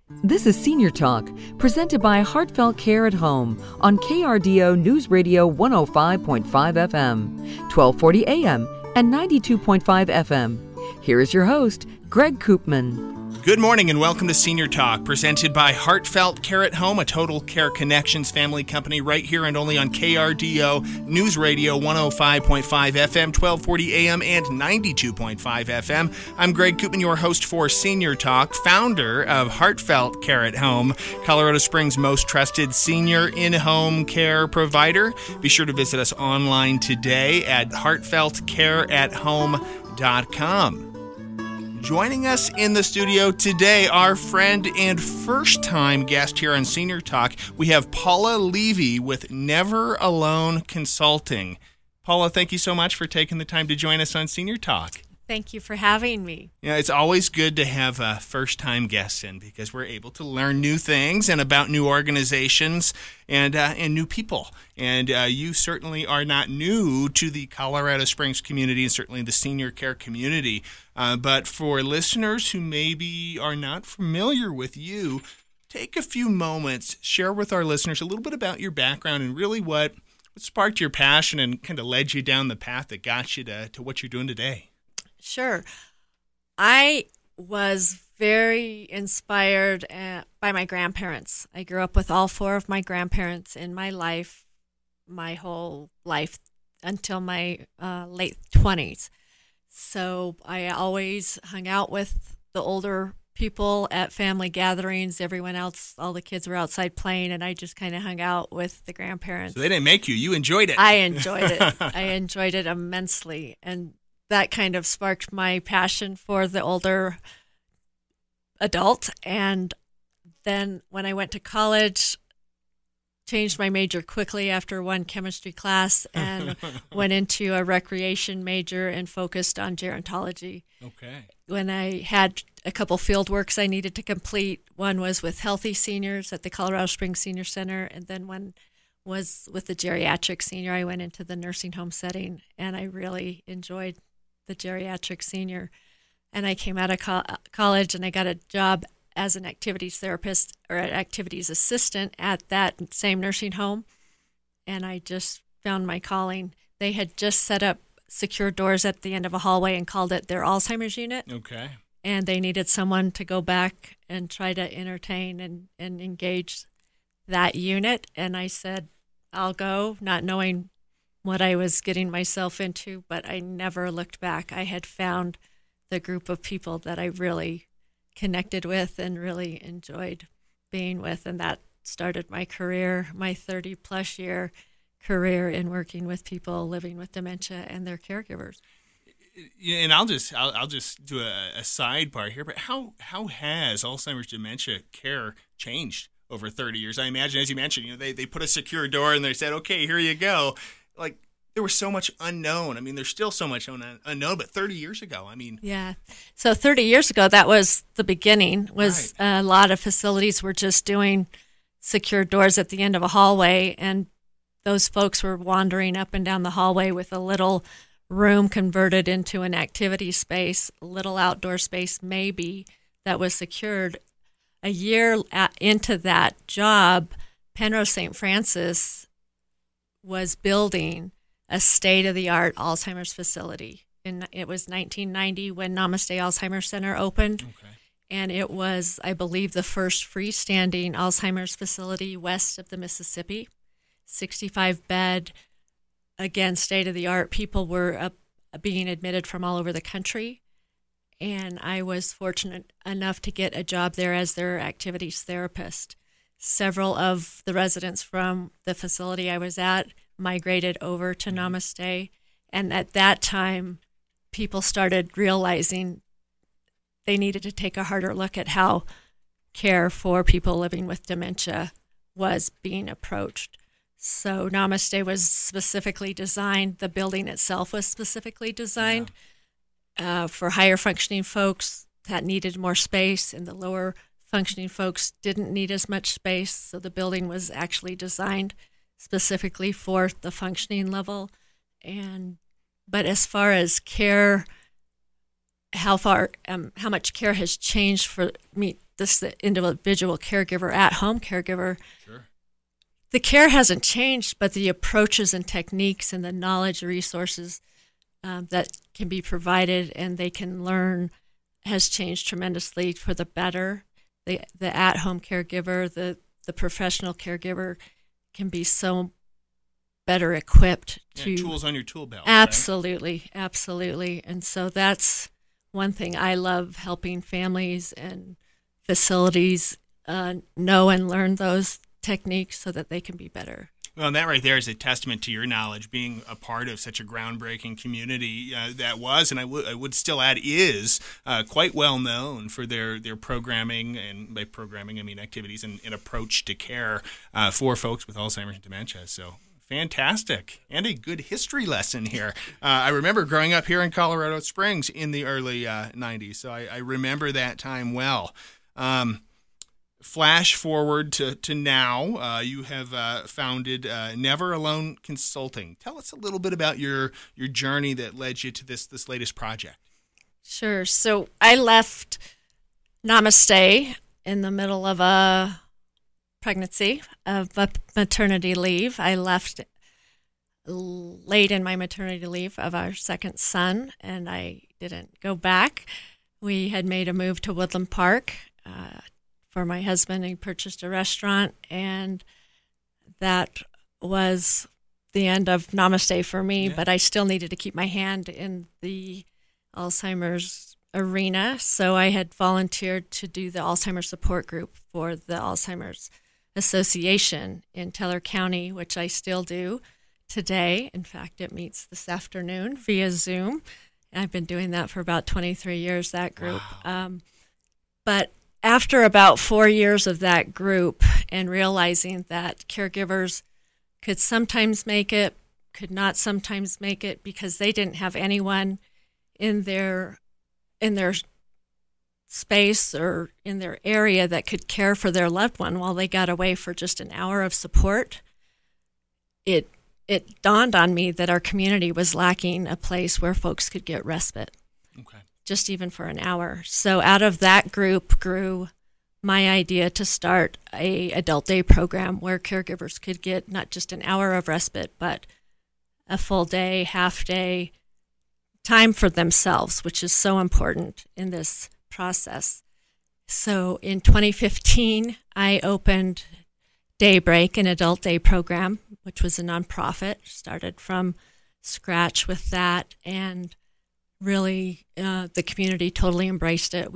This is Senior Talk, presented by Heartfelt Care at Home on KRDO News Radio 105.5 FM, 1240 AM, and 92.5 FM. Here is your host, Greg Koopman. Good morning and welcome to Senior Talk, presented by Heartfelt Care at Home, a Total Care Connections family company right here and only on KRDO News Radio 105.5 FM, 1240 AM, and 92.5 FM. I'm Greg Koopman, your host for Senior Talk, founder of Heartfelt Care at Home, Colorado Springs' most trusted senior in-home care provider. Be sure to visit us online today at heartfeltcareathome.com. Joining us in the studio today, our friend and first-time guest here on Senior Talk, we have Paula Levy with Never Alone Consulting. Paula, thank you so much for taking the time to join us on Senior Talk. Thank you for having me. Yeah, it's always good to have first-time guests in because we're able to learn new things and about new organizations and new people. And you certainly are not new to the Colorado Springs community and certainly the senior care community. But for listeners who maybe are not familiar with you, take a few moments, share with our listeners a little bit about your background and really what sparked your passion and kind of led you down the path that got you to what you're doing today. Sure. I was very inspired by my grandparents. I grew up with all four of my grandparents in my life, my whole life until my late 20s. So I always hung out with the older people at family gatherings. Everyone else, all the kids were outside playing, and I just kind of hung out with the grandparents. So they didn't make you. You enjoyed it. I enjoyed it. I enjoyed it immensely. And that kind of sparked my passion for the older adult. And then when I went to college, changed my major quickly after one chemistry class and went into a recreation major and focused on gerontology. Okay. When I had a couple field works I needed to complete, one was with healthy seniors at the Colorado Springs Senior Center, and then one was with the geriatric senior. I went into the nursing home setting, and I really enjoyed the geriatric senior. And I came out of college and I got a job as an activities therapist or an activities assistant at that same nursing home. And I just found my calling. They had just set up secure doors at the end of a hallway and called it their Alzheimer's unit. Okay. And they needed someone to go back and try to entertain and engage that unit. And I said, I'll go, not knowing what I was getting myself into, but I never looked back. I had found the group of people that I really connected with and really enjoyed being with, and that started my career, my 30-plus year career in working with people living with dementia and their caregivers. And I'll just do a sidebar here, but how has Alzheimer's dementia care changed over 30 years? I imagine, as you mentioned, they put a secure door and they said, okay, here you go. Like, there was so much unknown. I mean, there's still so much unknown, but 30 years ago, I mean. Yeah. So 30 years ago, that was the beginning, was right. A lot of facilities were just doing secure doors at the end of a hallway, and those folks were wandering up and down the hallway with a little room converted into an activity space, a little outdoor space maybe that was secured. A year into that job, Penrose St. Francis was building a state-of-the-art Alzheimer's facility. It was 1990 when Namaste Alzheimer's Center opened. Okay. And it was, I believe, the first freestanding Alzheimer's facility west of the Mississippi. 65-bed, again, state-of-the-art. People were being admitted from all over the country. And I was fortunate enough to get a job there as their activities therapist. Several of the residents from the facility I was at migrated over to Namaste. And at that time, people started realizing they needed to take a harder look at how care for people living with dementia was being approached. So Namaste was specifically designed, the building itself was specifically designed for higher functioning folks that needed more space, and the lower functioning folks didn't need as much space. So the building was actually designed specifically for the functioning level. But as far as care, how much care has changed for me the individual caregiver, at-home caregiver. Sure. The care hasn't changed, but the approaches and techniques and the knowledge resources that can be provided and they can learn has changed tremendously for the better. The at-home caregiver, the professional caregiver can be so better equipped to tools on your tool belt. Absolutely, right? Absolutely. And so that's one thing I love, helping families and facilities know and learn those techniques so that they can be better. Well, and that right there is a testament to your knowledge, being a part of such a groundbreaking community that was, and I would still add is, quite well known for their programming, and by programming I mean activities and approach to care for folks with Alzheimer's and dementia. So fantastic, and a good history lesson here. I remember growing up here in Colorado Springs in the early 90s, so I remember that time well. Flash forward to now, you have founded Never Alone Consulting. Tell us a little bit about your journey that led you to this latest project. Sure. So I left Namaste in the middle of a pregnancy, of a maternity leave. I left late in my maternity leave of our second son, and I didn't go back. We had made a move to Woodland Park for my husband. He purchased a restaurant, and that was the end of Namaste for me. Yeah. But I still needed to keep my hand in the Alzheimer's arena, so I had volunteered to do the Alzheimer's support group for the Alzheimer's Association in Teller County, which I still do today. In fact, it meets this afternoon via Zoom. I've been doing that for about 23 years, that group. Wow. But after about 4 years of that group and realizing that caregivers could sometimes make it, could not sometimes make it because they didn't have anyone in their space or in their area that could care for their loved one while they got away for just an hour of support, it dawned on me that our community was lacking a place where folks could get respite. Okay. Just even for an hour. So out of that group grew my idea to start a adult day program where caregivers could get not just an hour of respite, but a full day, half day, time for themselves, which is so important in this process. So in 2015, I opened Daybreak, an adult day program, which was a nonprofit, started from scratch with that, and really, the community totally embraced it.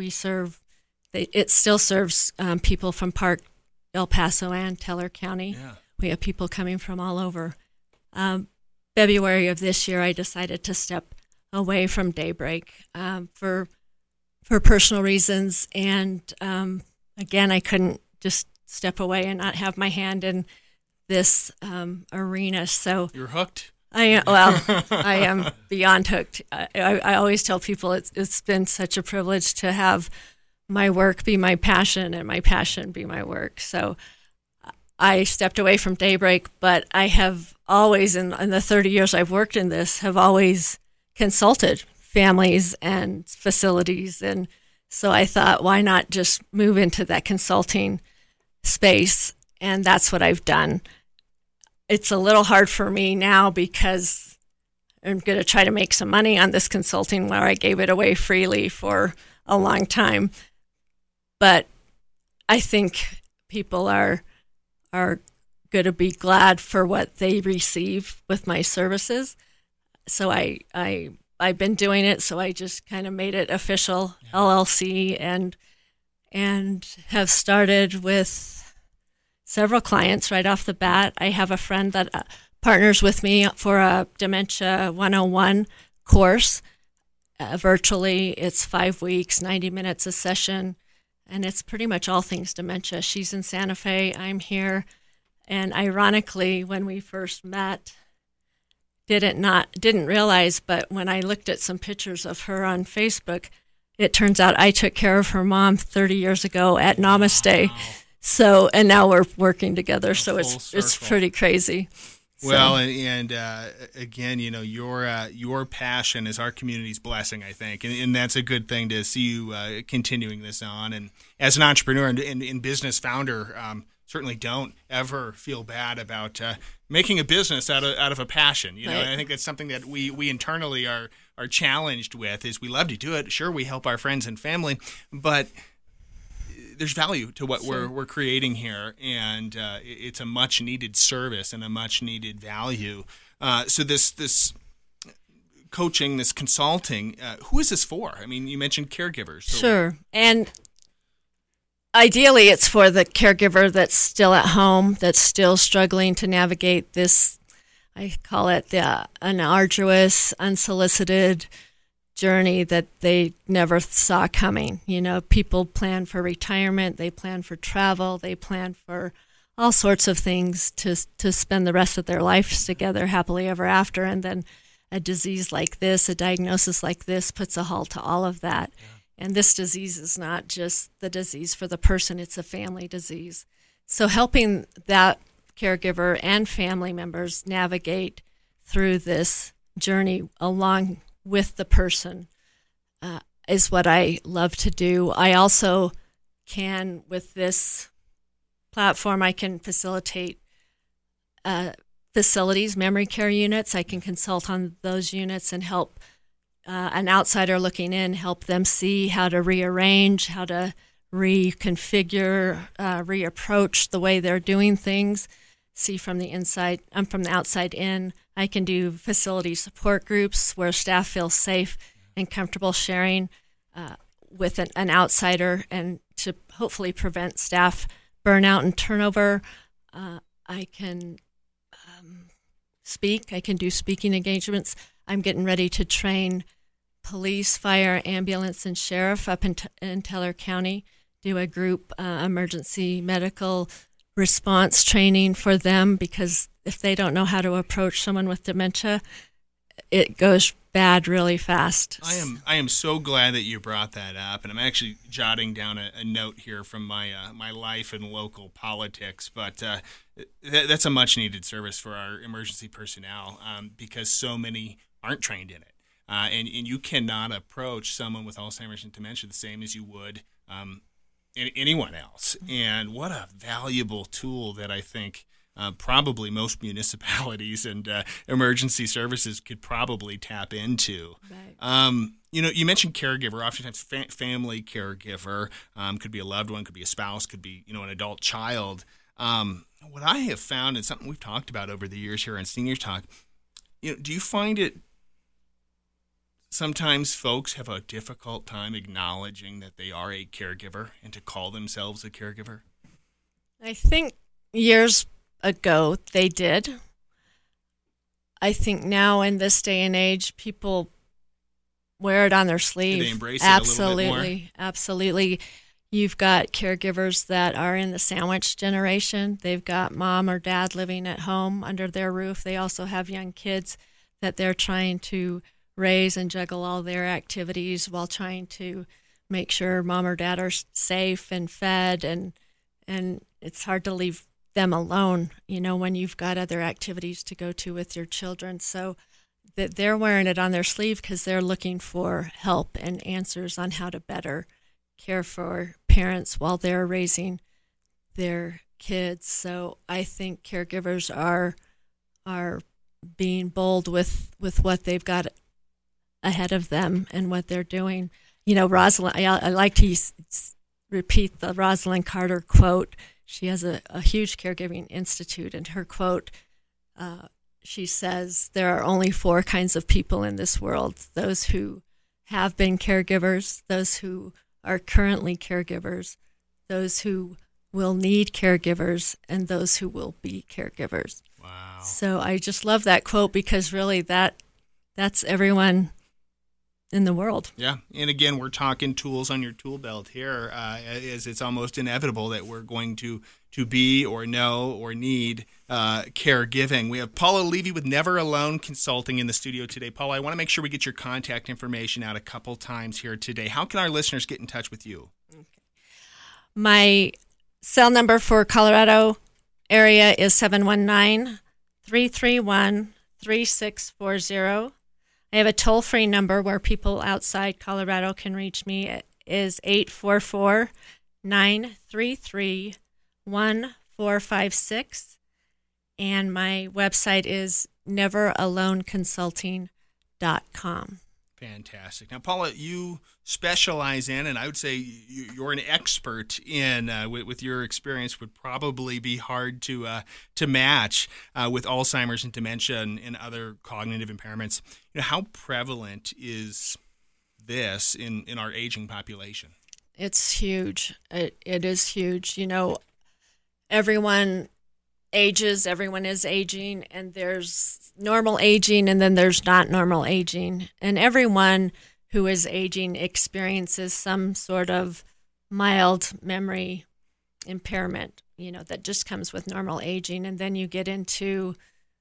It still serves people from Park, El Paso, and Teller County. Yeah. We have people coming from all over. February of this year, I decided to step away from Daybreak for personal reasons, and again, I couldn't just step away and not have my hand in this arena. So you're hooked. I am beyond hooked. I always tell people it's been such a privilege to have my work be my passion and my passion be my work. So I stepped away from Daybreak, but I have always, in the 30 years I've worked in this, have always consulted families and facilities. And so I thought, why not just move into that consulting space? And that's what I've done. It's a little hard for me now because I'm going to try to make some money on this consulting where I gave it away freely for a long time. But I think people are going to be glad for what they receive with my services. So I've been doing it, so I just kind of made it official, LLC, and have started with several clients right off the bat. I have a friend that partners with me for a Dementia 101 course. Virtually, it's 5 weeks, 90 minutes a session, and it's pretty much all things dementia. She's in Santa Fe, I'm here, and ironically, when we first met, didn't realize, but when I looked at some pictures of her on Facebook, it turns out I took care of her mom 30 years ago at Namaste. Wow. So, and now we're working together, so it's pretty crazy. Well, and again, your passion is our community's blessing, I think, and that's a good thing to see you continuing this on. And as an entrepreneur and business founder, certainly don't ever feel bad about making a business out of a passion. Right. And I think that's something that we internally are challenged with. Is we love to do it. Sure, we help our friends and family, but there's value to what we're creating here, and it's a much needed service and a much needed value. So this coaching, this consulting, who is this for? I mean, you mentioned caregivers. So. Sure, and ideally, it's for the caregiver that's still at home, that's still struggling to navigate this. I call it an arduous, unsolicited journey that they never saw coming. People plan for retirement, they plan for travel, they plan for all sorts of things to spend the rest of their lives together happily ever after, and then a disease like this, a diagnosis like this, puts a halt to all of that. Yeah. And this disease is not just the disease for the person, it's a family disease. So helping that caregiver and family members navigate through this journey along with the person is what I love to do. I also can, with this platform, I can facilitate facilities, memory care units. I can consult on those units and help an outsider looking in, help them see how to rearrange, how to reconfigure, reapproach the way they're doing things, see from the inside, from the outside in. I can do facility support groups where staff feel safe and comfortable sharing with an outsider, and to hopefully prevent staff burnout and turnover. I can speak. I can do speaking engagements. I'm getting ready to train police, fire, ambulance, and sheriff up in Teller County, do a group emergency medical response training for them, because if they don't know how to approach someone with dementia, it goes bad really fast. I am so glad that you brought that up, and I'm actually jotting down a note here from my my life in local politics. But that's a much needed service for our emergency personnel, because so many aren't trained in it, and you cannot approach someone with Alzheimer's and dementia the same as you would anyone else. And what a valuable tool that I think probably most municipalities and emergency services could probably tap into. Right. You mentioned caregiver. Oftentimes, family caregiver could be a loved one, could be a spouse, could be an adult child. What I have found, and something we've talked about over the years here on Senior Talk, do you find it sometimes folks have a difficult time acknowledging that they are a caregiver and to call themselves a caregiver? I think years ago they did. I think now in this day and age, people wear it on their sleeve. Do they embrace it a little bit more? Absolutely. You've got caregivers that are in the sandwich generation. They've got mom or dad living at home under their roof. They also have young kids that they're trying to raise and juggle all their activities while trying to make sure mom or dad are safe and fed, and it's hard to leave them alone, when you've got other activities to go to with your children. So that they're wearing it on their sleeve because they're looking for help and answers on how to better care for parents while they're raising their kids. So I think caregivers are being bold with what they've got ahead of them and what they're doing. Rosalind, I like to repeat the Rosalind Carter quote. She has a huge caregiving institute, and her quote, she says, there are only 4 kinds of people in this world: those who have been caregivers, those who are currently caregivers, those who will need caregivers, and those who will be caregivers. Wow. So I just love that quote, because really that's everyone in the world. Yeah, and again, we're talking tools on your tool belt here, as it's almost inevitable that we're going to be or know or need caregiving. We have Paula Levy with Never Alone Consulting in the studio today. Paula, I want to make sure we get your contact information out a couple times here today. How can our listeners get in touch with you? Okay. My cell number for Colorado area is 331-3640. I have a toll-free number where people outside Colorado can reach me. It is 844-933-1456. And my website is neveraloneconsulting.com. Fantastic. Now, Paula, you specialize in, and I would say you're an expert in, with your experience, would probably be hard to match with Alzheimer's and dementia and other cognitive impairments. How prevalent is this in our aging population? It's huge. It is huge. Everyone ages, everyone is aging, and there's normal aging and then there's not normal aging. And everyone who is aging experiences some sort of mild memory impairment, that just comes with normal aging. And then you get into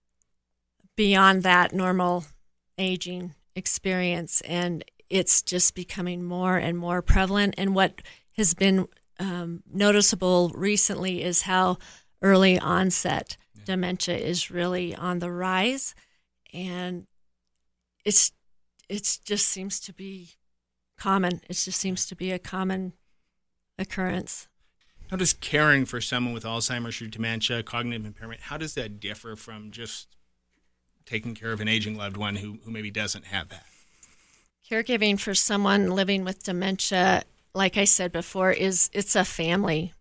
beyond that normal aging experience, and it's just becoming more and more prevalent. And what has been noticeable recently is how early onset dementia is really on the rise, and it just seems to be common. It just seems to be a common occurrence. How does caring for someone with Alzheimer's or dementia, cognitive impairment, how does that differ from just taking care of an aging loved one who maybe doesn't have that? Caregiving for someone living with dementia, like I said before, it's a family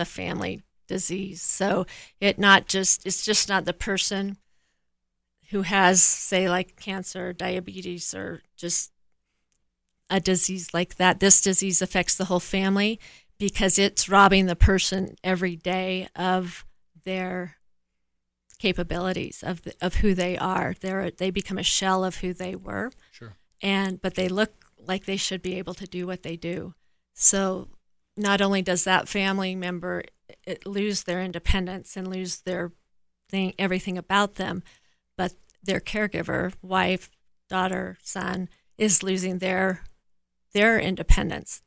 disease. So it's just not the person who has, say, like cancer, diabetes, or just a disease like that. This disease affects the whole family because it's robbing the person every day of their capabilities, of who they are. They become a shell of who they were. Sure. But they look like they should be able to do what they do. So not only does that family member lose their independence and lose everything about them, but their caregiver, wife, daughter, son, is losing their independence.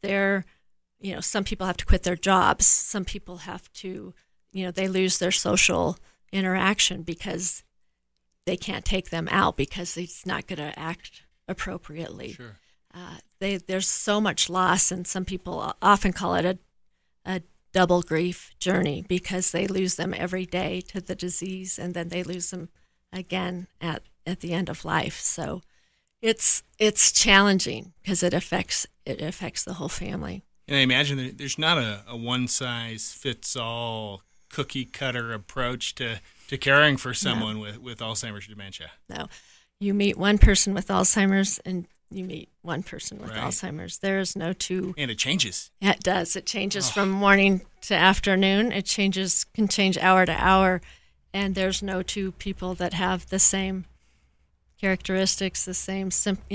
Some people have to quit their jobs. Some people have to, they lose their social interaction because they can't take them out because he's not going to act appropriately. Sure. There's so much loss, and some people often call it a double grief journey because they lose them every day to the disease, and then they lose them again at the end of life. So it's challenging because it affects the whole family. And I imagine that there's not a one-size-fits-all cookie-cutter approach to caring for someone with Alzheimer's or dementia. No. You meet one person with Alzheimer's and you meet one person with Alzheimer's. There is no two. And it changes. It does. It changes from morning to afternoon. It can change hour to hour. And there's no two people that have the same characteristics, the same,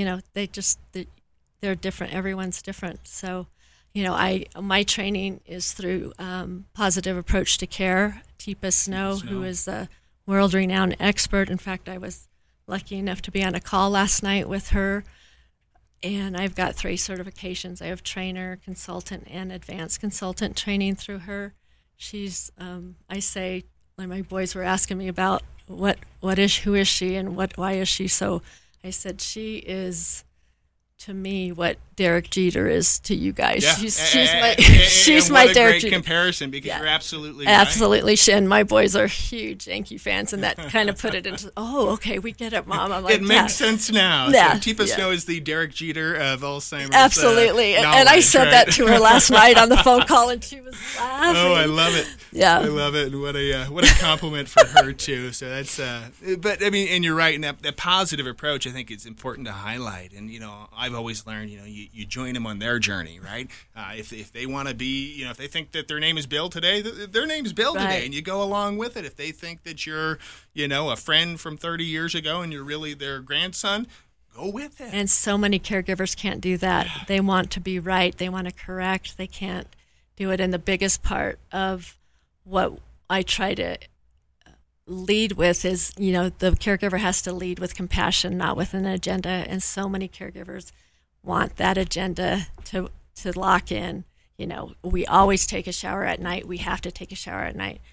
they're different. Everyone's different. So, my training is through Positive Approach to Care. Teepa Snow, who is a world-renowned expert. In fact, I was lucky enough to be on a call last night with her, and I've got 3 certifications. I have trainer, consultant, and advanced consultant training through her. She's, I say, when my boys were asking me about who is she and why is she so, I said she is to me what Derek Jeter is to you guys. Yeah. She's my Derek Jeter. Great comparison, because you're absolutely right. Absolutely. And my boys are huge Yankee fans, and that kind of put it into, okay, we get it, Mom. I'm like, it makes sense now. Yeah. So Teepa Snow is the Derek Jeter of Alzheimer's. Absolutely. Knowledge, and I said right? that to her last night on the phone call, and she was laughing. Oh, I love it. Yeah. I love it. And what a compliment for her, too. So that's, but I mean, and you're right. And that positive approach, I think, is important to highlight. And, I've always learned, you join them on their journey, right? If they want to be, if they think that their name is Bill today, their name's Bill today, and you go along with it. If they think that you're, a friend from 30 years ago and you're really their grandson, go with it. And so many caregivers can't do that. Yeah. They want to be right. They want to correct. They can't do it. And the biggest part of what I try to lead with is, the caregiver has to lead with compassion, not with an agenda. And so many caregivers want that agenda to lock in. We always take a shower at night. We have to take a shower at night.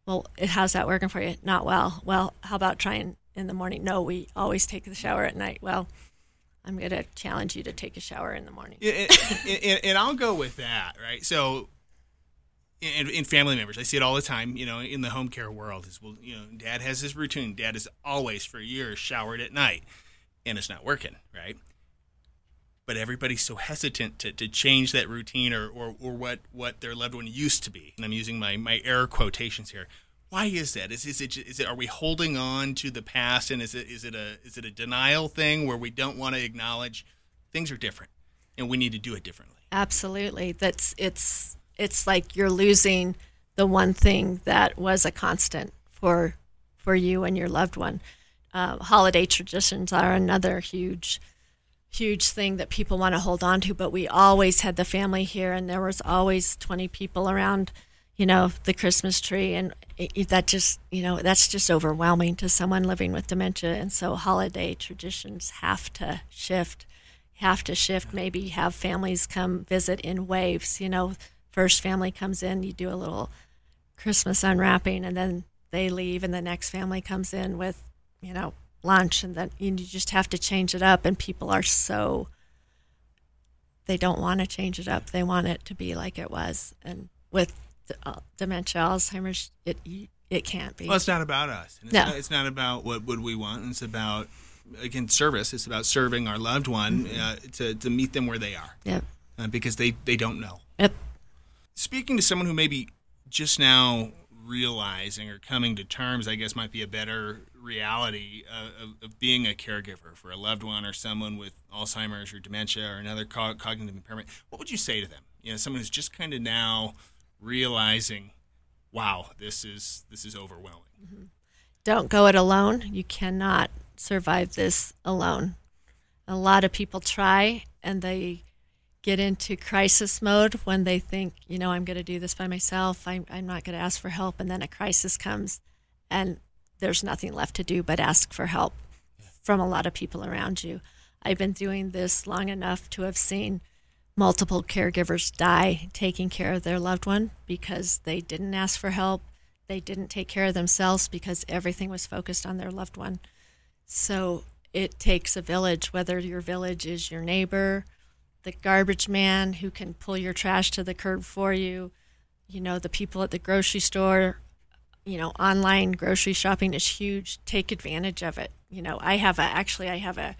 Well, how's that working for you? Not well. Well, how about trying in the morning? No, we always take the shower at night. Well, I'm going to challenge you to take a shower in the morning. And I'll go with that, right? So in family members, I see it all the time, in the home care world is, well, Dad has his routine. Dad has always for years showered at night, and it's not working, right? But everybody's so hesitant to change that routine or what their loved one used to be. And I'm using my air quotations here. Why is that? Is it are we holding on to the past, and is it a denial thing where we don't want to acknowledge things are different and we need to do it differently? Absolutely. It's like you're losing the one thing that was a constant for you and your loved one. Holiday traditions are another huge thing that people want to hold on to, but we always had the family here, and there was always 20 people around, the Christmas tree, and that just, that's just overwhelming to someone living with dementia. And so holiday traditions have to shift, maybe have families come visit in waves. First family comes in, you do a little Christmas unwrapping, and then they leave, and the next family comes in with, lunch, and then you just have to change it up. And people are they don't want to change it up. They want it to be like it was. And with dementia, Alzheimer's, it can't be. Well, it's not about us. And it's not about what would we want. It's about, again, service. It's about serving our loved one to meet them where they are. Yep. Because they don't know. Yep. Speaking to someone who maybe just now realizing or coming to terms, I guess might be a better reality of being a caregiver for a loved one or someone with Alzheimer's or dementia or another cognitive impairment, what would you say to them? Someone who's just kind of now realizing, wow, this is overwhelming. Mm-hmm. Don't go it alone. You cannot survive this alone. A lot of people try, and they get into crisis mode when they think, I'm going to do this by myself. I'm not going to ask for help. And then a crisis comes, and there's nothing left to do but ask for help from a lot of people around you. I've been doing this long enough to have seen multiple caregivers die taking care of their loved one because they didn't ask for help. They didn't take care of themselves because everything was focused on their loved one. So it takes a village, whether your village is your neighbor, the garbage man who can pull your trash to the curb for you, the people at the grocery store. Online grocery shopping is huge. Take advantage of it. I have a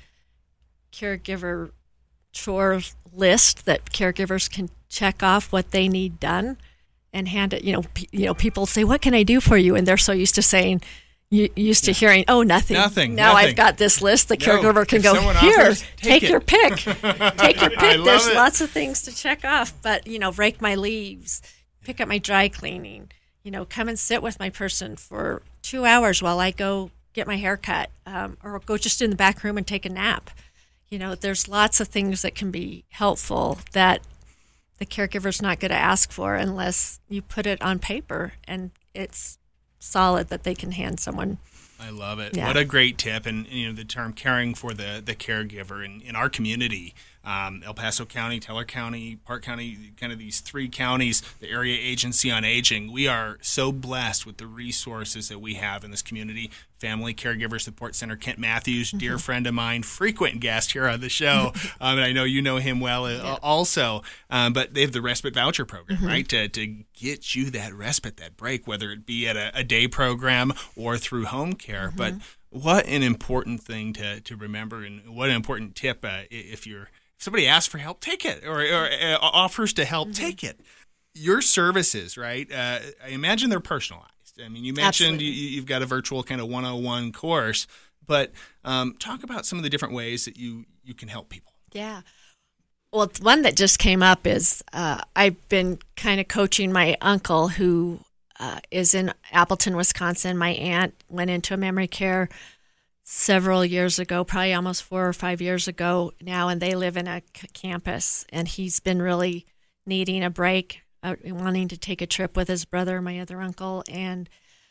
caregiver chore list that caregivers can check off what they need done and hand it. People say, "What can I do for you?" And they're so used to saying, hearing, "Oh, nothing." Now nothing. I've got this list. The caregiver can go, "Here, take your pick. Take your pick." There's lots of things to check off, but rake my leaves, pick up my dry cleaning. Come and sit with my person for 2 hours while I go get my hair cut, or go just in the back room and take a nap. There's lots of things that can be helpful that the caregiver's not going to ask for unless you put it on paper and it's solid that they can hand someone. I love it. Yeah. What a great tip. And the term caring for the caregiver in our community, El Paso County, Teller County, Park County, kind of these three counties, the Area Agency on Aging, we are so blessed with the resources that we have in this community. Family Caregiver Support Center, Kent Matthews, dear friend of mine, frequent guest here on the show. And I know you know him well also. But they have the respite voucher program, right, to get you that respite, that break, whether it be at a day program or through home care. But what an important thing to remember, and what an important tip if somebody asks for help, take it, or offers to help, take it. Your services, right, I imagine they're personalized. I mean, you mentioned you've got a virtual kind of 101 course, but talk about some of the different ways that you can help people. Yeah. Well, one that just came up is I've been kind of coaching my uncle who is in Appleton, Wisconsin. My aunt went into memory care several years ago, probably almost 4 or 5 years ago now, and they live in a campus, and he's been really needing a break, wanting to take a trip with his brother, my other uncle, and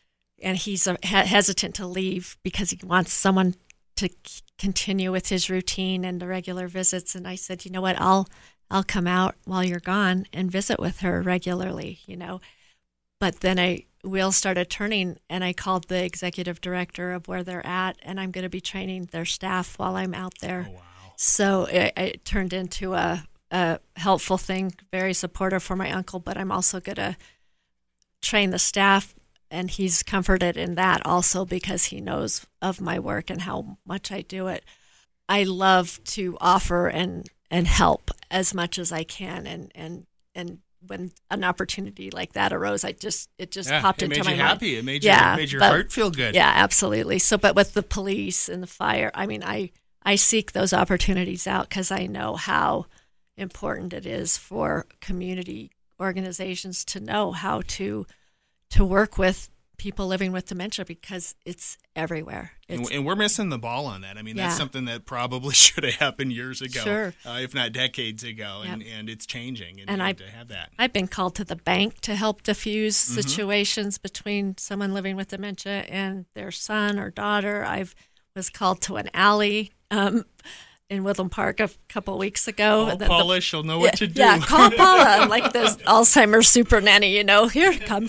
he's hesitant to leave because he wants someone to continue with his routine and the regular visits. And I said, you know what, I'll come out while you're gone and visit with her regularly, But then wheels started turning, and I called the executive director of where they're at, and I'm going to be training their staff while I'm out there. Oh, wow. So it turned into a helpful thing, very supportive for my uncle, but I'm also going to train the staff, and he's comforted in that also because he knows of my work and how much I do it. I love to offer and help as much as I can, and when an opportunity like that arose, it just popped into my mind. It made you happy. It made your heart feel good. Yeah, absolutely. So, but with the police and the fire, I mean, I seek those opportunities out because I know how important it is for community organizations to know how to work with people living with dementia because it's everywhere. And we're missing the ball on that. I mean, that's something that probably should have happened years ago, sure. If not decades ago, and it's changing. And to have that. I've been called to the bank to help diffuse situations between someone living with dementia and their son or daughter. I was called to an alley in Woodland Park a couple of weeks ago. Call Paula, she'll know what to do. Yeah, call Paula. I'm like this Alzheimer's super nanny, here, coming,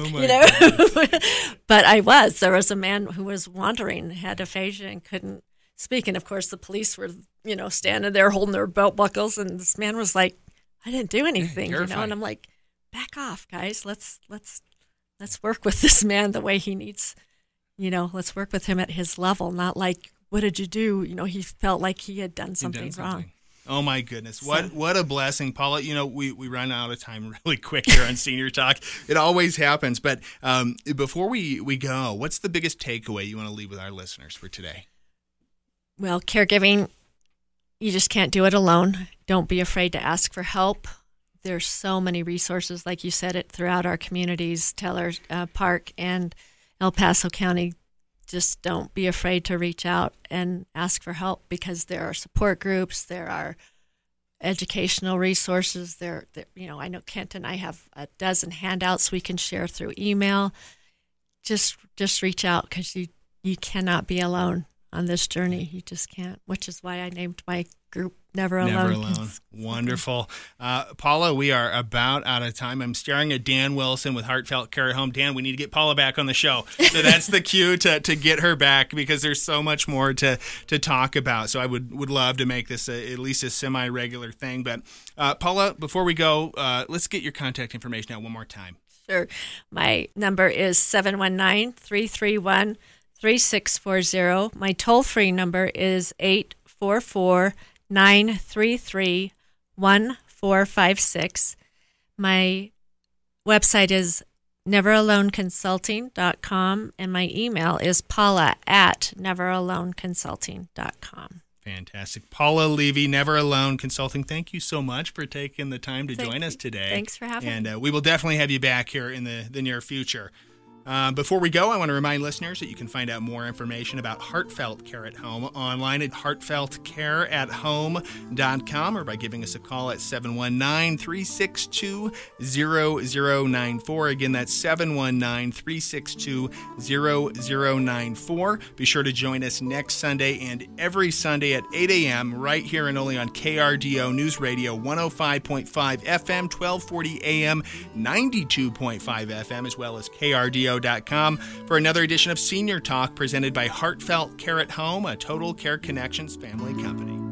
But there was a man who was wandering, had aphasia and couldn't speak. And of course the police were, standing there holding their belt buckles. And this man was like, I didn't do anything, and I'm like, back off, guys. Let's work with this man the way he needs, let's work with him at his level, not like, what did you do? He felt like he had done something wrong. Oh, my goodness. What a blessing, Paula. We run out of time really quick here on Senior Talk. It always happens. But before we go, what's the biggest takeaway you want to leave with our listeners for today? Well, caregiving, you just can't do it alone. Don't be afraid to ask for help. There's so many resources, like you said, throughout our communities, Teller Park and El Paso County. Just don't be afraid to reach out and ask for help because there are support groups, there are educational resources. I know Kent and I have a dozen handouts we can share through email. Just reach out because you cannot be alone on this journey. You just can't, which is why I named my group Never Alone. Never Alone. Wonderful. Paula, we are about out of time. I'm staring at Dan Wilson with Heartfelt Care at Home. Dan, we need to get Paula back on the show. So that's the cue to get her back because there's so much more to talk about. So I would love to make this at least a semi-regular thing. But Paula, before we go, let's get your contact information out one more time. Sure. My number is 719-331-3640. My toll-free number is 844-933-1456. My website is neveraloneconsulting.com, and my email is paula@neveraloneconsulting.com. Fantastic. Paula Levy, Never Alone Consulting, thank you so much for taking the time to join us today. Thanks for having me. And we will definitely have you back here in the near future. Before we go, I want to remind listeners that you can find out more information about Heartfelt Care at Home online at heartfeltcareathome.com or by giving us a call at 719-362-0094. Again, that's 719-362-0094. Be sure to join us next Sunday and every Sunday at 8 a.m. right here and only on KRDO News Radio 105.5 FM, 1240 AM, 92.5 FM, as well as KRDO.com for another edition of Senior Talk presented by Heartfelt Care at Home, a Total Care Connections family company.